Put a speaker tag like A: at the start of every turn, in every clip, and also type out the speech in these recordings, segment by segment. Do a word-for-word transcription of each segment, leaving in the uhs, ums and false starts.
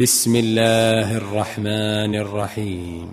A: بسم الله الرحمن الرحيم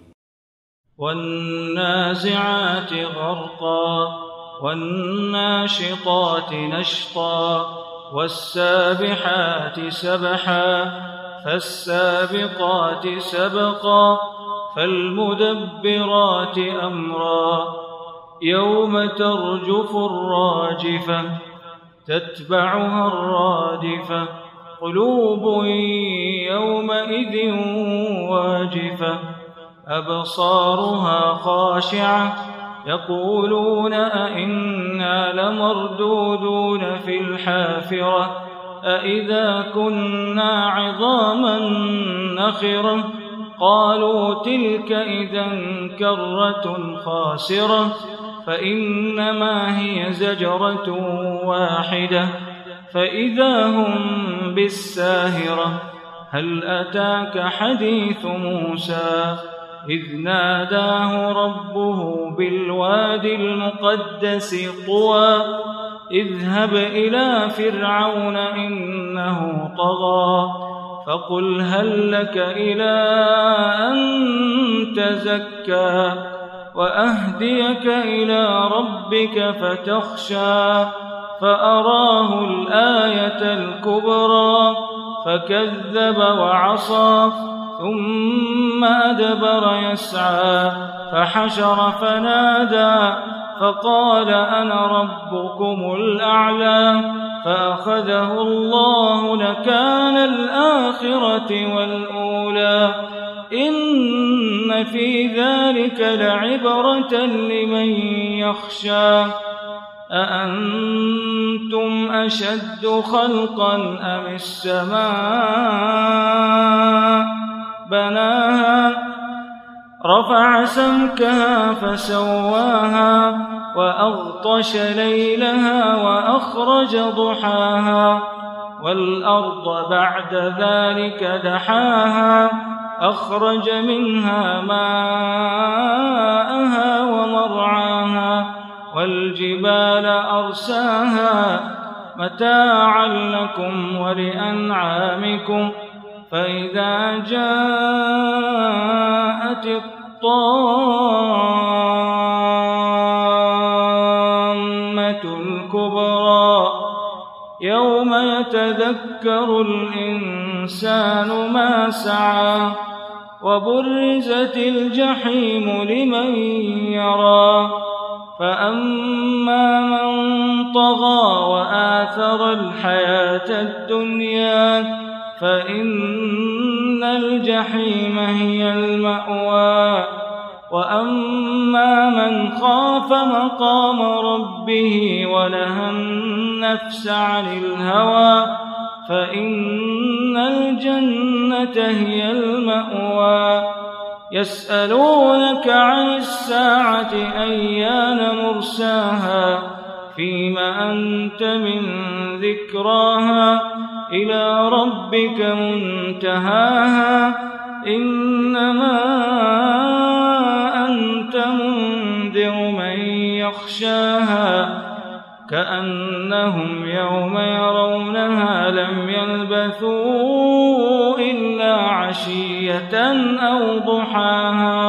B: والنازعات غرقا والناشطات نشطا والسابحات سبحا فالسابقات سبقا فالمدبرات أمرا يوم ترجف الراجفة تتبعها الرادفة قلوب يومئذ واجفة أبصارها خاشعة يقولون أئنا لمردودون في الحافرة أئذا كنا عظاما نخرة قالوا تلك إذا كرة خاسرة فإنما هي زجرة واحدة فإذا هم بالساهرة هل أتاك حديث موسى إذ ناداه ربه بالوادي المقدس طوى اذهب إلى فرعون إنه طغى فقل هل لك إلى أن تزكى وأهديك إلى ربك فتخشى فأراه الآية الكبرى فكذب وعصى ثم أدبر يسعى فحشر فنادى فقال أنا ربكم الأعلى فأخذه الله نكال الآخرة والأولى إن في ذلك لعبرة لمن يخشى أأنتم أشد خلقا أم السماء بناها رفع سمكها فسواها وأغطش ليلها وأخرج ضحاها والأرض بعد ذلك دحاها أخرج منها ماءها ومرعاها والجبال أرساها متاعا لكم ولأنعامكم فإذا جاءت الطامة الكبرى يوم يتذكر الإنسان ما سعى وبرزت الجحيم لمن يرى فأما من طغى وآثر الحياة الدنيا فإن الجحيم هي المأوى وأما من خاف مقام ربه ونهى النفس عن الهوى فإن الجنة هي المأوى يسألونك عن الساعة أيان مرساها فيم أنت من ذكراها إلى ربك منتهاها إنما أنت منذر من يخشاها كأنهم يوم يرونها لم يلبثوا إلا عشية أو ضحاها